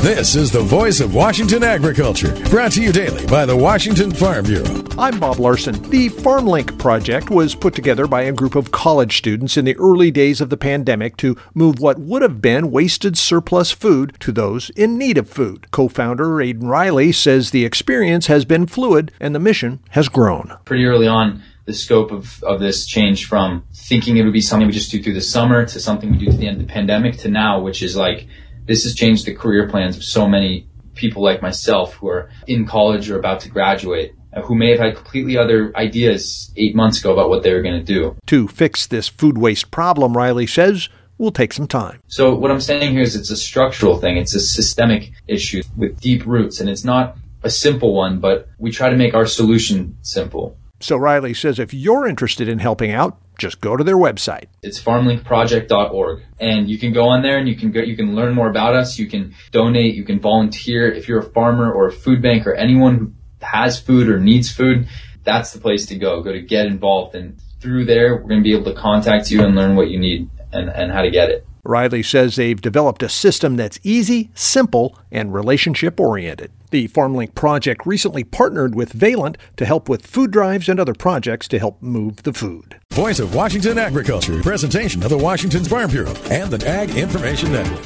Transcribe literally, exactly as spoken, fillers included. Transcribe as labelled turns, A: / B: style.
A: This is the voice of Washington agriculture, brought to you daily by the Washington Farm Bureau.
B: I'm Bob Larson. The FarmLink project was put together by a group of college students in the early days of the pandemic to move what would have been wasted surplus food to those in need of food. Co-founder Aidan Riley says the experience has been fluid and the mission has grown.
C: Pretty early on, the scope of, of this changed from thinking it would be something we just do through the summer to something we do to the end of the pandemic to now, which is like, this has changed the career plans of so many people like myself who are in college or about to graduate, who may have had completely other ideas eight months ago about what they were going to do.
B: To fix this food waste problem, Riley says, will take some time.
C: So what I'm saying here is it's a structural thing. It's a systemic issue with deep roots, and it's not a simple one, but we try to make our solution simple.
B: So Riley says if you're interested in helping out, just go to their website.
C: It's farm link project dot org, and you can go on there and you can go, you can learn more about us. You can donate, you can volunteer. If you're a farmer or a food bank or anyone who has food or needs food, that's the place to go. Go to get involved, and through there, we're going to be able to contact you and learn what you need and, and how to get it.
B: Riley says they've developed a system that's easy, simple, and relationship-oriented. The FarmLink project recently partnered with Valent to help with food drives and other projects to help move the food.
A: Voice of Washington agriculture, presentation of the Washington Farm Bureau and the Ag Information Network.